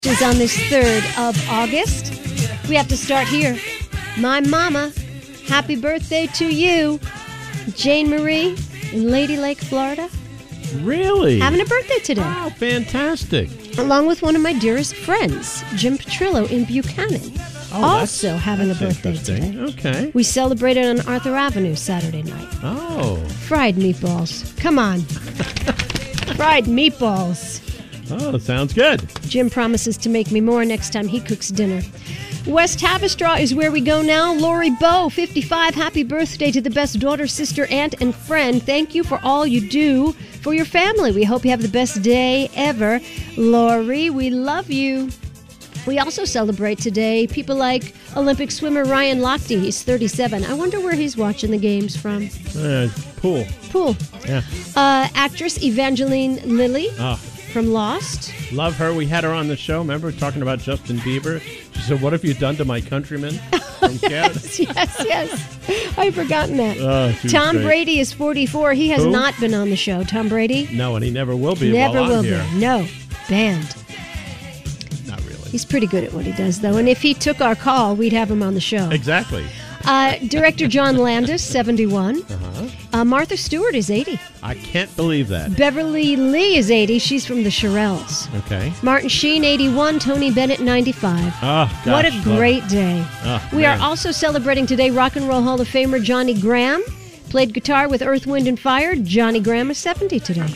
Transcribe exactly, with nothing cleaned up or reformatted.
Is on this third of August. We have to start here. My mama, happy birthday to you. Jane Marie in Lady Lake, Florida. Really? Having a birthday today. Wow, fantastic. Along with one of my dearest friends, Jim Petrillo in Buchanan. Oh, also that's, having that's a birthday today. Okay. We celebrated on Arthur Avenue Saturday night. Oh. Fried meatballs. Come on. Fried meatballs. Oh, sounds good. Jim promises to make me more next time he cooks dinner. West Havistraw is where we go now. Lori Bow, fifty-five. Happy birthday to the best daughter, sister, aunt, and friend. Thank you for all you do for your family. We hope you have the best day ever. Lori, we love you. We also celebrate today people like Olympic swimmer Ryan Lochte. He's thirty-seven. I wonder where he's watching the games from. Uh, pool. Pool. Yeah. Uh, actress Evangeline Lilly. Oh. From Lost. Love her. We had her on the show. Remember talking about Justin Bieber? She said, "What have you done to my countrymen from Canada?" yes, yes, yes. I've forgotten that. Oh, Tom great. Brady is forty-four. He has Who? not been on the show. Tom Brady? No, and he never will be. Never while will I'm here. be. No. Banned. Not really. He's pretty good at what he does, though. And if he took our call, we'd have him on the show. Exactly. Uh, director John Landis, seventy-one. Uh-huh. Uh, Martha Stewart is eighty. I can't believe that. Beverly Lee is eighty. She's from the Shirelles. Okay. Martin Sheen, eighty-one. Tony Bennett, ninety-five. Oh, gosh, what a love great it. day. Oh, we man. are also celebrating today Rock and Roll Hall of Famer Johnny Graham. Played guitar with Earth, Wind, and Fire. Johnny Graham is seventy today.